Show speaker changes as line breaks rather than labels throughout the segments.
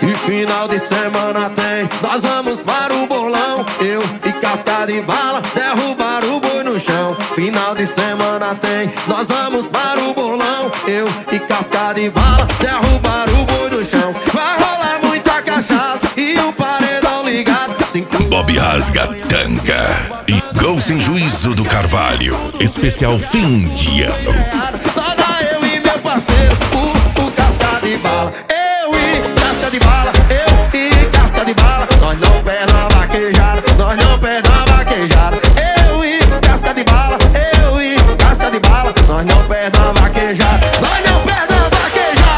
E final de semana tem, nós vamos para o bolão. Eu e Casca de Bala derrubar o boi no chão. Final de semana tem, nós vamos para o bolão. Eu e Casca de Bala derrubar o boi no chão. Vai rolar muita cachaça e o paredão ligado.
Bob Rasga Tanga e Gol Sem Juízo do Carvalho. Especial fim de ano.
Só dá eu e meu parceiro, o Casca de Bala. Eu e Casca de Bala, eu e Casca de Bala. Nós não perdemos a vaquejada, nós não perdemos a vaquejada. Eu e Casca de Bala, eu e Casca de Bala. Nós não perdemos a vaquejada, nós não perdemos a vaquejada.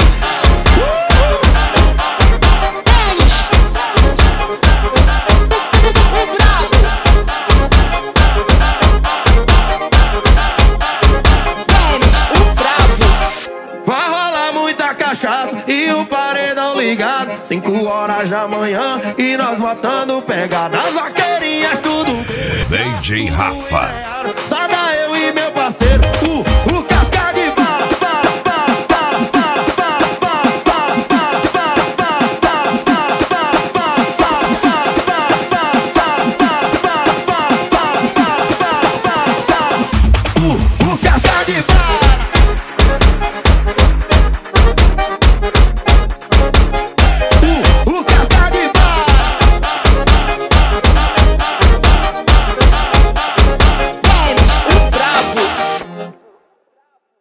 Vai rolar muita cachaça e o paredão ligado. 5 horas da manhã e nós botando pegada. As vaqueirinhas tudo
DJ Rafa.
só dá